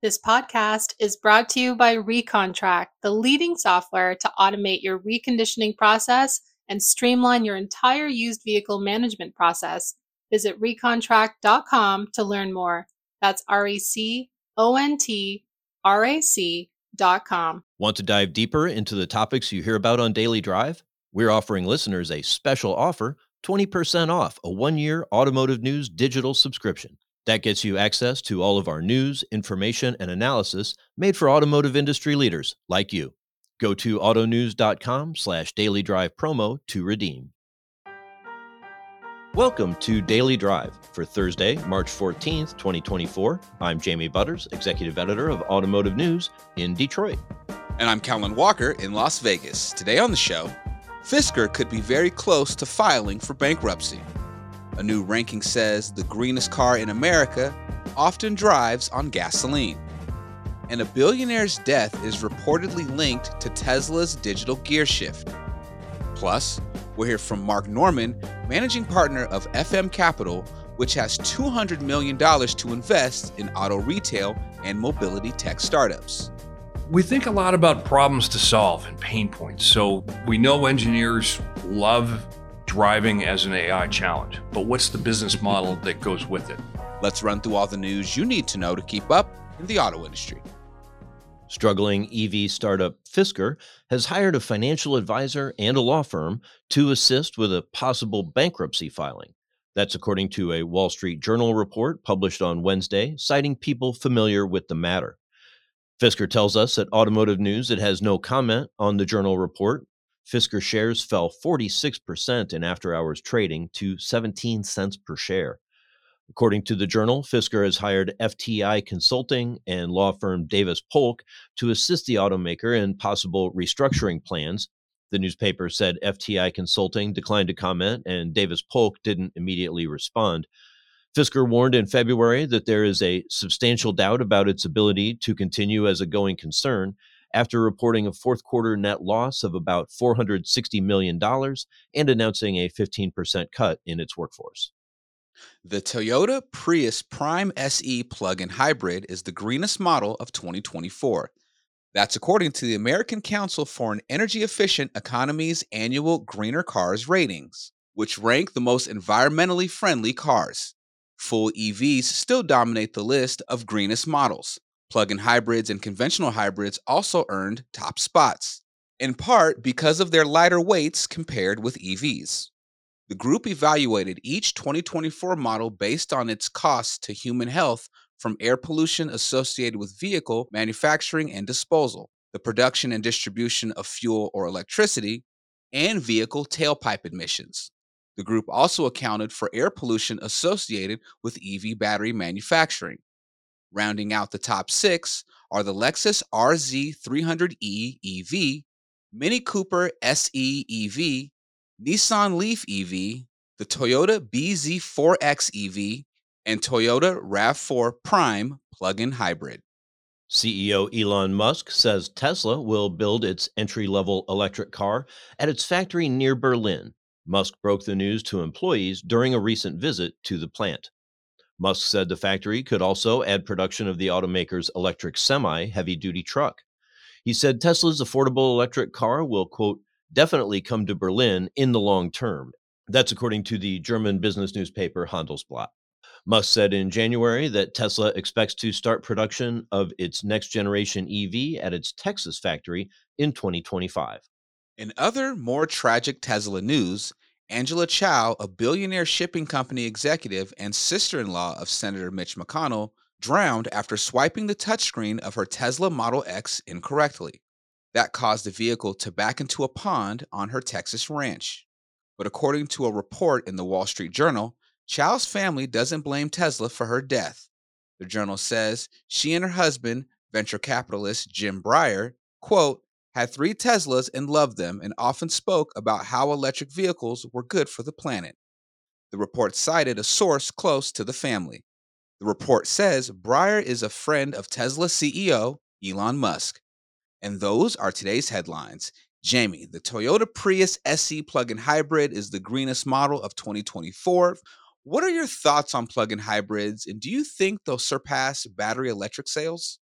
This podcast is brought to you by Recontract, the leading software to automate your reconditioning process and streamline your entire used vehicle management process. Visit recontract.com to learn more. That's RECONTRAC.com. Want to dive deeper into the topics you hear about on Daily Drive? We're offering listeners a special offer, 20% off a 1-year Automotive News digital subscription. That gets you access to all of our news, information, and analysis made for automotive industry leaders like you. Go to autonews.com/Daily Drive promo to redeem. Welcome to Daily Drive for Thursday, March 14th, 2024. I'm Jamie Butters, Executive Editor of Automotive News in Detroit. And I'm Callan Walker in Las Vegas. Today on the show, Fisker could be very close to filing for bankruptcy. A new ranking says the greenest car in America often drives on gasoline. And a billionaire's death is reportedly linked to Tesla's digital gear shift. Plus, we'll hear from Mark Norman, managing partner of FM Capital, which has $200 million to invest in auto retail and mobility tech startups. We think a lot about problems to solve and pain points. So we know engineers love driving as an AI challenge, but what's the business model that goes with it? Let's run through all the news you need to know to keep up in the auto industry. Struggling EV startup Fisker has hired a financial advisor and a law firm to assist with a possible bankruptcy filing. That's according to a Wall Street Journal report published on Wednesday, citing people familiar with the matter. Fisker tells us at Automotive News it has no comment on the Journal report. Fisker shares fell 46% in after-hours trading to 17 cents per share. According to the Journal, Fisker has hired FTI Consulting and law firm Davis Polk to assist the automaker in possible restructuring plans. The newspaper said FTI Consulting declined to comment and Davis Polk didn't immediately respond. Fisker warned in February that there is a substantial doubt about its ability to continue as a going concern after reporting a fourth quarter net loss of about $460 million and announcing a 15% cut in its workforce. The Toyota Prius Prime SE plug-in hybrid is the greenest model of 2024. That's according to the American Council for an Energy-Efficient Economy's annual Greener Cars ratings, which rank the most environmentally friendly cars. Full EVs still dominate the list of greenest models. Plug-in hybrids and conventional hybrids also earned top spots, in part because of their lighter weights compared with EVs. The group evaluated each 2024 model based on its costs to human health from air pollution associated with vehicle manufacturing and disposal, the production and distribution of fuel or electricity, and vehicle tailpipe emissions. The group also accounted for air pollution associated with EV battery manufacturing. Rounding out the top 6 are the Lexus RZ300e EV, Mini Cooper SE EV, Nissan Leaf EV, the Toyota BZ4X EV, and Toyota RAV4 Prime plug-in hybrid. CEO Elon Musk says Tesla will build its entry-level electric car at its factory near Berlin. Musk broke the news to employees during a recent visit to the plant. Musk said the factory could also add production of the automaker's electric semi-heavy-duty truck. He said Tesla's affordable electric car will, quote, definitely come to Berlin in the long term. That's according to the German business newspaper Handelsblatt. Musk said in January that Tesla expects to start production of its next-generation EV at its Texas factory in 2025. In other, more tragic Tesla news, Angela Chow, a billionaire shipping company executive and sister-in-law of Senator Mitch McConnell, drowned after swiping the touchscreen of her Tesla Model X incorrectly. That caused the vehicle to back into a pond on her Texas ranch. But according to a report in the Wall Street Journal, Chow's family doesn't blame Tesla for her death. The journal says she and her husband, venture capitalist Jim Breyer, quote, had 3 Teslas and loved them and often spoke about how electric vehicles were good for the planet. The report cited a source close to the family. The report says Breyer is a friend of Tesla CEO Elon Musk. And those are today's headlines. Jamie, the Toyota Prius SE plug-in hybrid is the greenest model of 2024. What are your thoughts on plug-in hybrids, and do you think they'll surpass battery electric sales?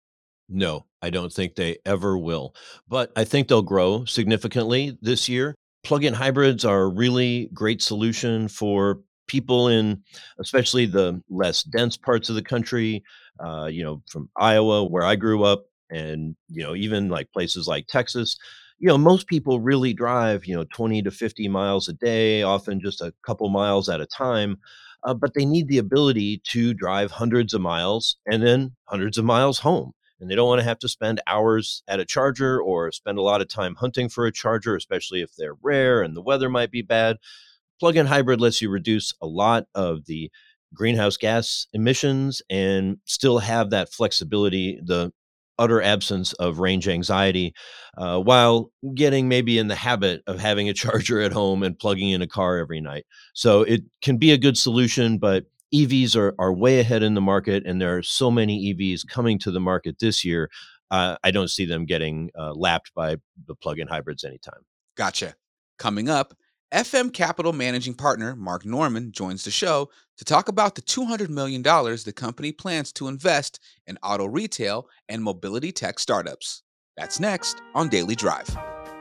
No, I don't think they ever will, but I think they'll grow significantly this year. Plug-in hybrids are a really great solution for people in especially the less dense parts of the country, from Iowa, where I grew up, and, even like places like Texas. Most people really drive, 20 to 50 miles a day, often just a couple miles at a time. But they need the ability to drive hundreds of miles and then hundreds of miles home, and they don't want to have to spend hours at a charger or spend a lot of time hunting for a charger, especially if they're rare and the weather might be bad. Plug-in hybrid lets you reduce a lot of the greenhouse gas emissions and still have that flexibility, the utter absence of range anxiety, while getting maybe in the habit of having a charger at home and plugging in a car every night. So it can be a good solution, but EVs are way ahead in the market, and there are so many EVs coming to the market this year. I don't see them getting lapped by the plug-in hybrids anytime. Gotcha. Coming up, FM Capital Managing Partner Mark Norman joins the show to talk about the $200 million the company plans to invest in auto retail and mobility tech startups. That's next on Daily Drive.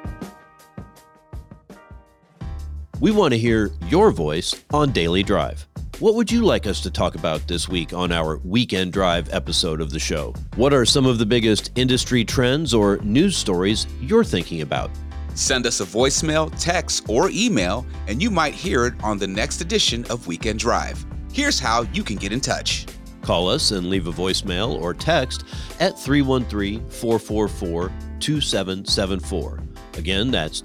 We want to hear your voice on Daily Drive. What would you like us to talk about this week on our Weekend Drive episode of the show? What are some of the biggest industry trends or news stories you're thinking about? Send us a voicemail, text, or email, and you might hear it on the next edition of Weekend Drive. Here's how you can get in touch. Call us and leave a voicemail or text at 313-444-2774. Again, that's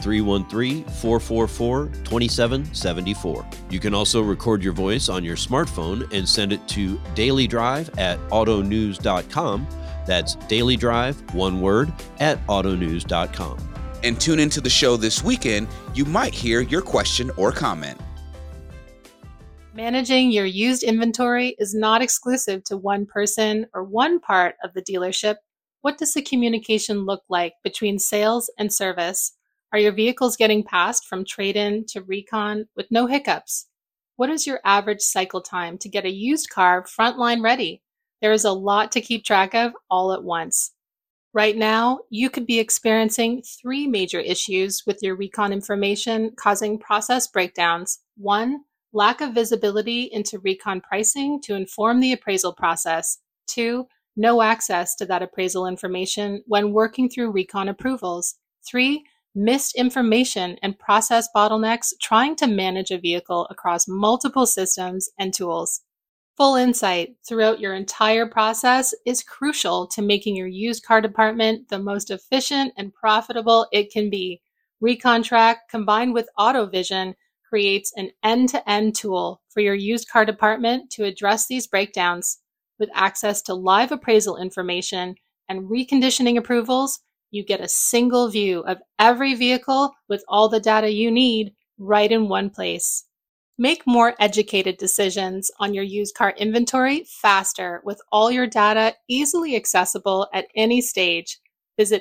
313-444-2774. You can also record your voice on your smartphone and send it to dailydrive@autonews.com. That's dailydrive, one word, @autonews.com. And tune into the show this weekend. You might hear your question or comment. Managing your used inventory is not exclusive to one person or one part of the dealership. What does the communication look like between sales and service? Are your vehicles getting passed from trade-in to recon with no hiccups? What is your average cycle time to get a used car frontline ready? There is a lot to keep track of all at once. Right now, you could be experiencing 3 major issues with your recon information causing process breakdowns. 1, lack of visibility into recon pricing to inform the appraisal process. 2, no access to that appraisal information when working through recon approvals. 3, missed information and process bottlenecks trying to manage a vehicle across multiple systems and tools. Full insight throughout your entire process is crucial to making your used car department the most efficient and profitable it can be. ReconTrack combined with AutoVision creates an end-to-end tool for your used car department to address these breakdowns. With access to live appraisal information and reconditioning approvals, you get a single view of every vehicle with all the data you need right in one place. Make more educated decisions on your used car inventory faster with all your data easily accessible at any stage. Visit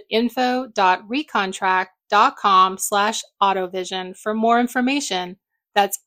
info.recontract.com/autovision for more information. That's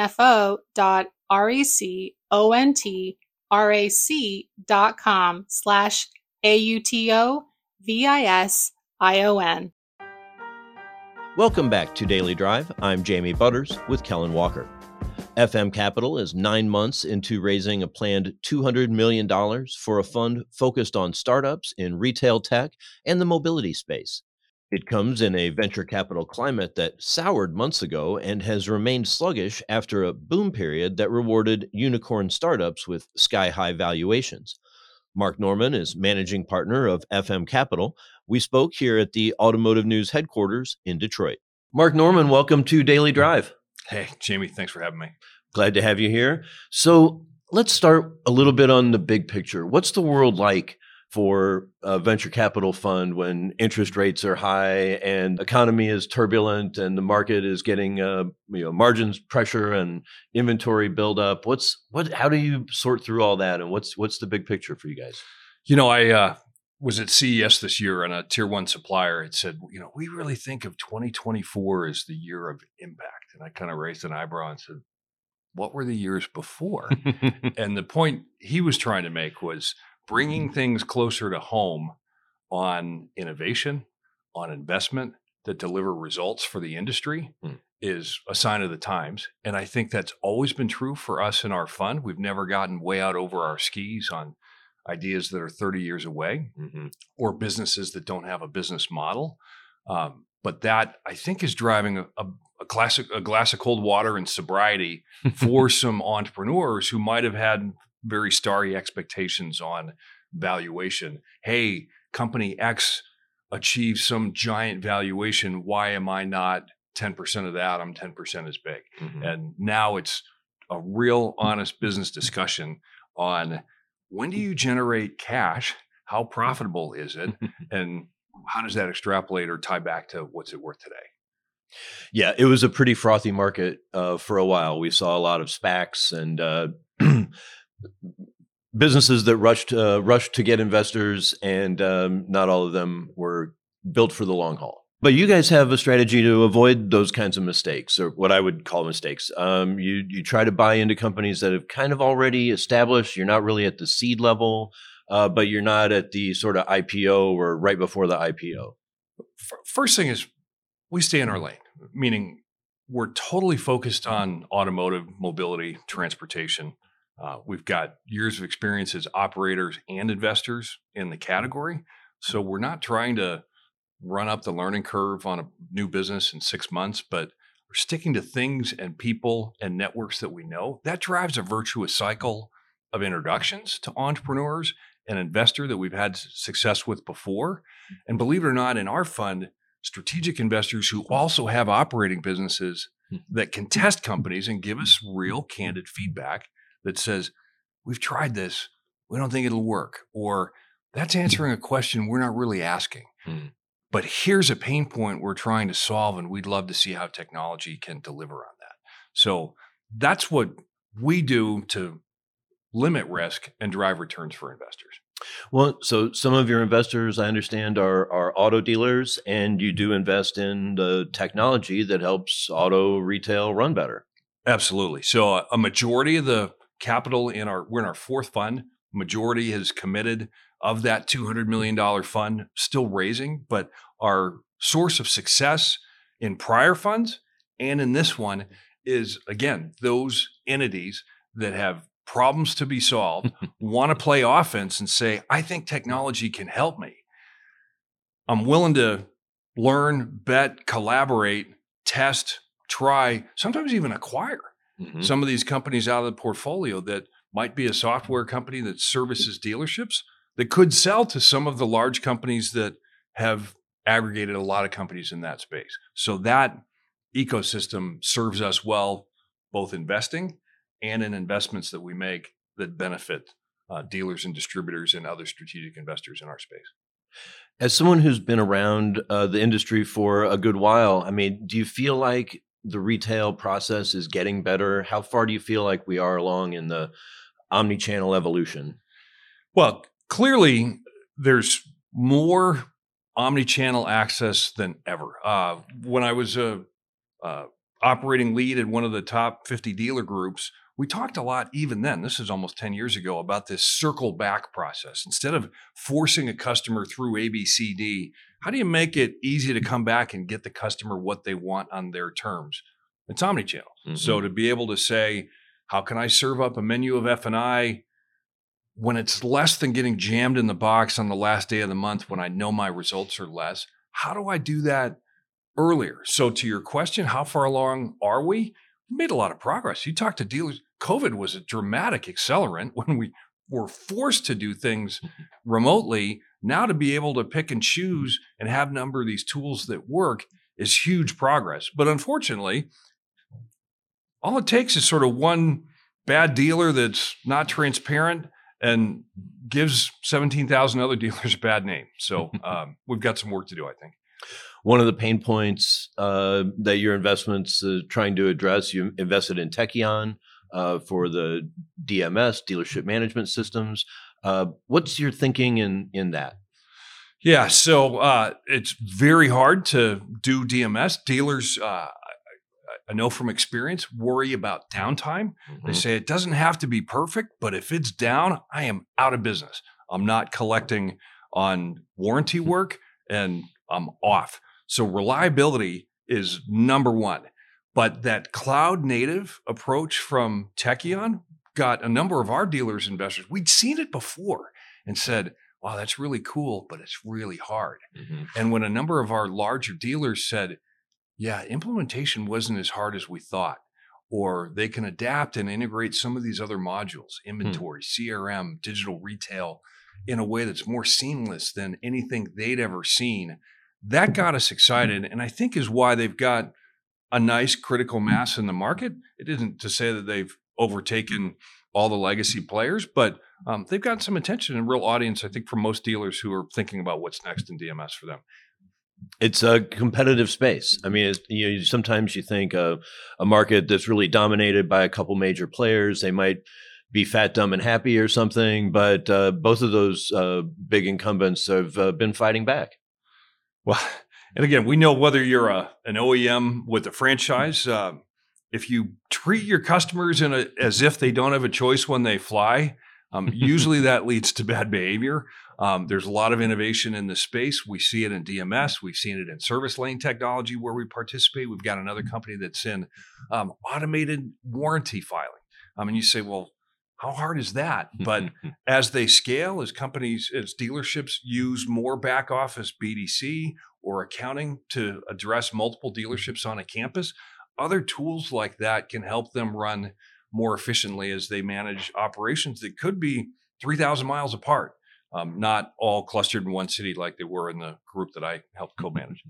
info.recontract.com/AUTOVISION. Welcome back to Daily Drive. I'm Jamie Butters with Kellen Walker. FM Capital is 9 months into raising a planned $200 million for a fund focused on startups in retail tech and the mobility space. It comes in a venture capital climate that soured months ago and has remained sluggish after a boom period that rewarded unicorn startups with sky-high valuations. Mark Norman is managing partner of FM Capital. We spoke here at the Automotive News headquarters in Detroit. Mark Norman, welcome to Daily Drive. Hey, Jamie, thanks for having me. Glad to have you here. So let's start a little bit on the big picture. What's the world like for a venture capital fund when interest rates are high and economy is turbulent and the market is getting margins pressure and inventory buildup? How do you sort through all that, and what's the big picture for you guys? I was at CES this year, and a tier 1 supplier had said, we really think of 2024 as the year of impact. And I kind of raised an eyebrow and said, what were the years before? And the point he was trying to make was bringing things closer to home on innovation, on investment that deliver results for the industry is a sign of the times. And I think that's always been true for us in our fund. We've never gotten way out over our skis on ideas that are 30 years away or businesses that don't have a business model. But that, I think, is driving a glass of cold water and sobriety for some entrepreneurs who might have had very starry expectations on valuation. Hey, company X achieved some giant valuation. Why am I not 10% of that? I'm 10% as big. And now it's a real honest business discussion on when do you generate cash? How profitable is it? And how does that extrapolate or tie back to what's it worth today? Yeah, it was a pretty frothy market for a while. We saw a lot of SPACs and businesses that rushed to get investors, and not all of them were built for the long haul. But you guys have a strategy to avoid those kinds of mistakes, or what I would call mistakes. You try to buy into companies that have kind of already established. You're not really at the seed level, but you're not at the sort of IPO or right before the IPO. First thing is we stay in our lane, meaning we're totally focused on automotive, mobility, transportation. We've got years of experience as operators and investors in the category. So we're not trying to run up the learning curve on a new business in 6 months, but we're sticking to things and people and networks that we know. That drives a virtuous cycle of introductions to entrepreneurs and investor that we've had success with before. And believe it or not, in our fund, strategic investors who also have operating businesses that can test companies and give us real candid feedback that says, we've tried this, we don't think it'll work, or that's answering a question we're not really asking. But here's a pain point we're trying to solve, and we'd love to see how technology can deliver on that. So that's what we do to limit risk and drive returns for investors. Well, so some of your investors, I understand, are auto dealers, and you do invest in the technology that helps auto retail run better. Absolutely. So a majority of the capital we're in our fourth fund, majority has committed of that $200 million fund, still raising, but our source of success in prior funds and in this one is, again, those entities that have problems to be solved, want to play offense and say, I think technology can help me. I'm willing to learn, bet, collaborate, test, try, sometimes even acquire some of these companies out of the portfolio that might be a software company that services dealerships that could sell to some of the large companies that have aggregated a lot of companies in that space. So that ecosystem serves us well, both investing and in investments that we make that benefit dealers and distributors and other strategic investors in our space. As someone who's been around the industry for a good while, I mean, do you feel like the retail process is getting better? How far do you feel like we are along in the omni-channel evolution? Well, clearly there's more omni-channel access than ever. When I was a operating lead at one of the top 50 dealer groups, we talked a lot even then, this is almost 10 years ago, about this circle back process. Instead of forcing a customer through ABCD, how do you make it easy to come back and get the customer what they want on their terms? It's omni-channel. So to be able to say, how can I serve up a menu of F&I when it's less than getting jammed in the box on the last day of the month when I know my results are less? How do I do that earlier? So to your question, how far along are we? We made a lot of progress. You talk to dealers. COVID was a dramatic accelerant when we were forced to do things remotely. Now to be able to pick and choose and have a number of these tools that work is huge progress. But unfortunately, all it takes is sort of one bad dealer that's not transparent and gives 17,000 other dealers a bad name. So we've got some work to do, I think. One of the pain points that your investments trying to address, you invested in Tekion for the DMS, dealership management systems. What's your thinking in that? Yeah, so it's very hard to do DMS. Dealers, I know from experience, worry about downtime. They say it doesn't have to be perfect, but if it's down, I am out of business. I'm not collecting on warranty work and I'm off. So reliability is number one. But that cloud native approach from Tekion got a number of our dealers, investors, we'd seen it before and said, wow, that's really cool, but it's really hard. Mm-hmm. And when a number of our larger dealers said, yeah, implementation wasn't as hard as we thought, or they can adapt and integrate some of these other modules, inventory, CRM, digital retail, in a way that's more seamless than anything they'd ever seen. That got us excited, and I think is why they've got a nice critical mass in the market. It isn't to say that they've overtaken all the legacy players, but they've got some attention and real audience, I think, from most dealers who are thinking about what's next in DMS for them. It's a competitive space. I mean, sometimes you think a market that's really dominated by a couple major players, they might be fat, dumb, and happy or something, but both of those big incumbents have been fighting back. Well, and again, we know whether you're an OEM with a franchise, if you treat your customers as if they don't have a choice when they fly, usually that leads to bad behavior. There's a lot of innovation in this space. We see it in DMS. We've seen it in service lane technology where we participate. We've got another company that's in automated warranty filing. And you say, well, how hard is that? But as they scale, as dealerships use more back office BDC or accounting to address multiple dealerships on a campus, other tools like that can help them run more efficiently as they manage operations that could be 3,000 miles apart, not all clustered in one city like they were in the group that I helped co-manage.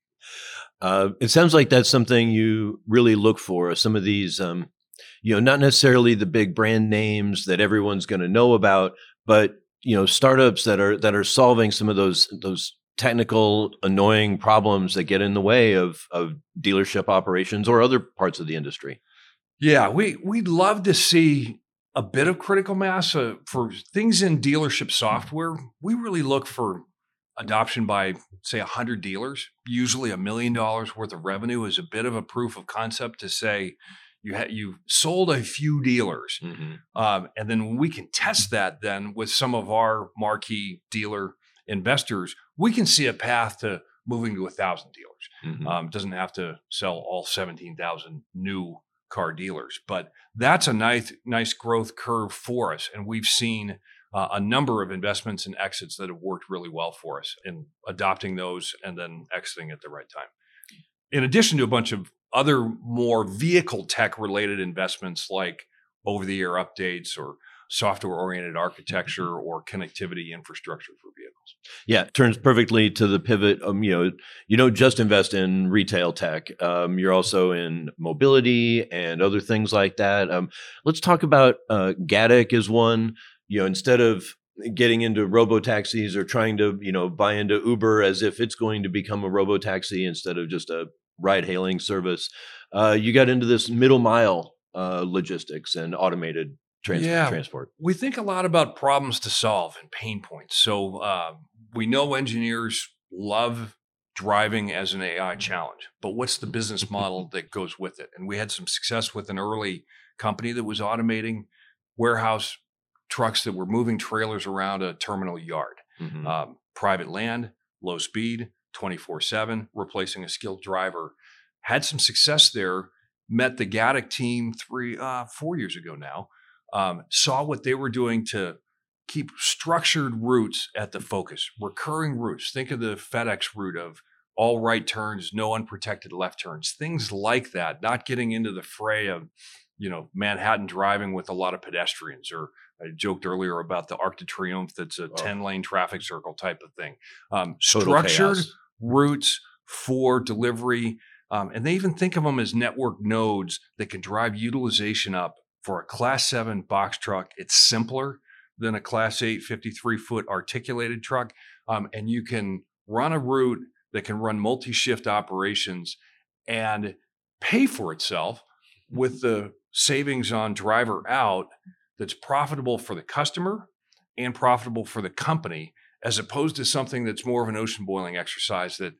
It sounds like that's something you really look for. Some of these, not necessarily the big brand names that everyone's going to know about, but startups that are solving some of those technical, annoying problems that get in the way of dealership operations or other parts of the industry. Yeah, we'd love to see a bit of critical mass for things in dealership software. We really look for adoption by, say, 100 dealers. Usually $1 million worth of revenue is a bit of a proof of concept to say you sold a few dealers. Mm-hmm. And then when we can test that then with some of our marquee dealer investors, we can see a path to moving to 1,000 dealers. Mm-hmm. Doesn't have to sell all 17,000 new car dealers, but that's a nice growth curve for us. And we've seen a number of investments and exits that have worked really well for us in adopting those and then exiting at the right time. In addition to a bunch of other more vehicle tech related investments like over-the-air updates or software-oriented architecture or connectivity infrastructure for vehicles. Yeah, it turns perfectly to the pivot. You don't just invest in retail tech. You're also in mobility and other things like that. Let's talk about Gatik is one. Instead of getting into robo-taxis or trying to, buy into Uber as if it's going to become a robo-taxi instead of just a ride-hailing service, you got into this middle mile logistics and automated transport. We think a lot about problems to solve and pain points. So we know engineers love driving as an AI challenge, but what's the business model that goes with it? And we had some success with an early company that was automating warehouse trucks that were moving trailers around a terminal yard. Mm-hmm. Private land, low speed, 24/7, replacing a skilled driver. Had some success there, met the Gatik team 4 years ago now. Saw what they were doing to keep structured routes at the focus, recurring routes. Think of the FedEx route of all right turns, no unprotected left turns, things like that, not getting into the fray of, Manhattan driving with a lot of pedestrians. Or I joked earlier about the Arc de Triomphe that's a 10-lane traffic circle type of thing. Structured routes for delivery. And they even think of them as network nodes that can drive utilization up. For a Class 7 box truck, it's simpler than a Class 8 53-foot articulated truck. And you can run a route that can run multi-shift operations and pay for itself with the savings on driver out that's profitable for the customer and profitable for the company, as opposed to something that's more of an ocean boiling exercise that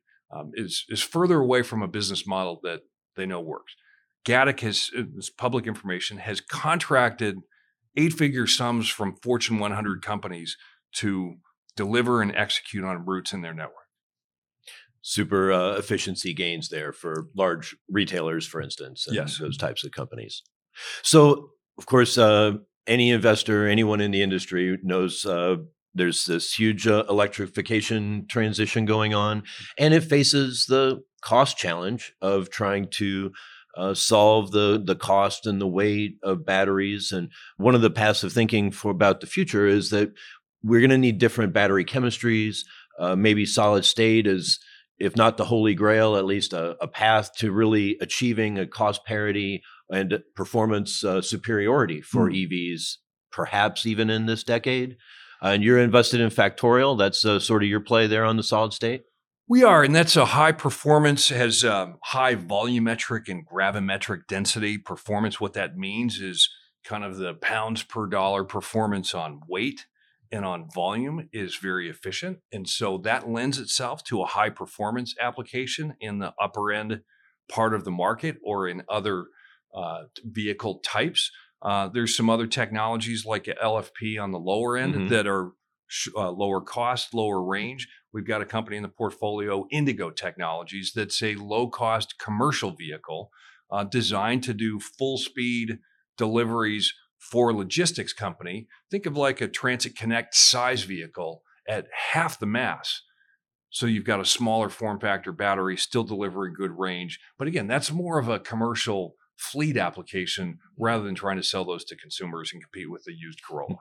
is further away from a business model that they know works. Gatik has, this public information, has contracted 8-figure sums from Fortune 100 companies to deliver and execute on routes in their network. Super efficiency gains there for large retailers, for instance, and Yes. those types of companies. So, of course, any investor, anyone in the industry knows there's this huge electrification transition going on, and it faces the cost challenge of trying to solve the cost and the weight of batteries. And one of the passive thinking about the future is that we're going to need different battery chemistries. Maybe solid state is, if not the holy grail, at least a path to really achieving a cost parity and performance superiority for EVs, perhaps even in this decade. And you're invested in Factorial. That's sort of your play there on the solid state? We are, and that's a high performance, has high volumetric and gravimetric density performance. What that means is kind of the pounds per dollar performance on weight and on volume is very efficient. And so that lends itself to a high performance application in the upper end part of the market or in other vehicle types. There's some other technologies like LFP on the lower end that are lower cost, lower range. We've got a company in the portfolio, Indigo Technologies, that's a low-cost commercial vehicle designed to do full speed deliveries for a logistics company. Think of like a Transit Connect size vehicle at half the mass. So you've got a smaller form factor battery, still delivering good range. But again, that's more of a commercial fleet application rather than trying to sell those to consumers and compete with the used Corolla.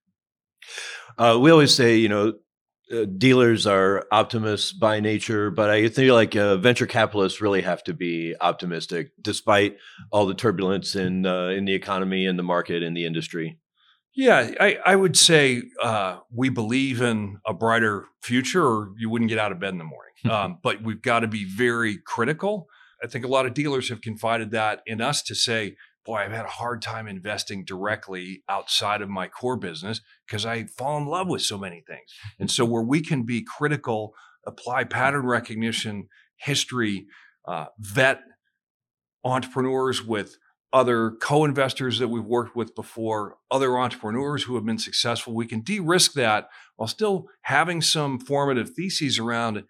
We always say, dealers are optimists by nature, but I feel like venture capitalists really have to be optimistic despite all the turbulence in the economy and the market and the industry. Yeah, I would say we believe in a brighter future, or you wouldn't get out of bed in the morning. But we've got to be very critical. I think a lot of dealers have confided that in us to say, boy, I've had a hard time investing directly outside of my core business because I fall in love with so many things. And so where we can be critical, apply pattern recognition, history, vet entrepreneurs with other co-investors that we've worked with before, other entrepreneurs who have been successful, we can de-risk that while still having some formative theses around,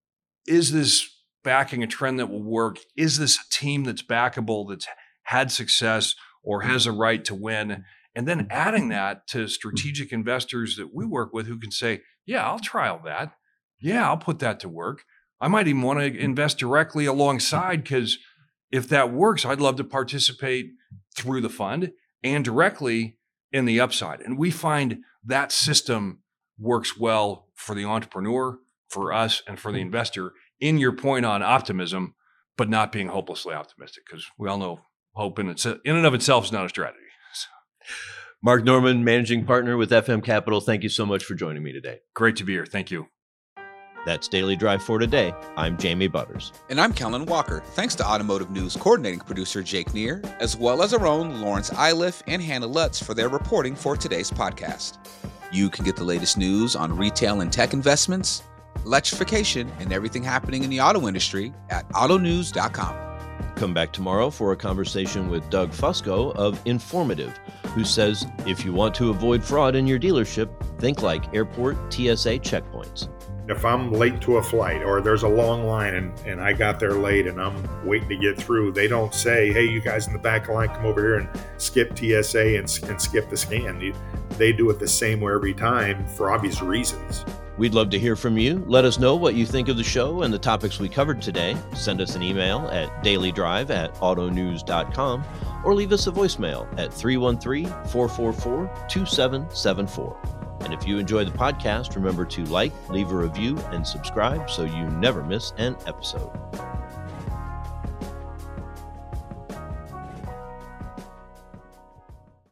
is this backing a trend that will work? Is this a team that's backable, that's had success or has a right to win? And then adding that to strategic investors that we work with who can say, yeah, I'll trial that. Yeah, I'll put that to work. I might even want to invest directly alongside because if that works, I'd love to participate through the fund and directly in the upside. And we find that system works well for the entrepreneur, for us, and for the investor. In your point on optimism, but not being hopelessly optimistic, because we all know hope in and of itself is not a strategy. So. Mark Norman, managing partner with FM Capital, thank you so much for joining me today. Great to be here. Thank you. That's Daily Drive for today. I'm Jamie Butters. And I'm Kellen Walker. Thanks to Automotive News coordinating producer Jake Neer, as well as our own Lawrence Iliff and Hannah Lutz for their reporting for today's podcast. You can get the latest news on retail and tech investments, electrification, and everything happening in the auto industry at autonews.com. Come back tomorrow for a conversation with Doug Fusco of Informative, who says if you want to avoid fraud in your dealership, think like airport TSA checkpoints. If I'm late to a flight or there's a long line and I got there late and I'm waiting to get through, they don't say, hey, you guys in the back of the line, come over here and skip TSA and skip the scan. They do it the same way every time for obvious reasons. We'd love to hear from you. Let us know what you think of the show and the topics we covered today. Send us an email at dailydrive@autonews.com or leave us a voicemail at 313-444-2774. And if you enjoy the podcast, remember to like, leave a review, and subscribe so you never miss an episode.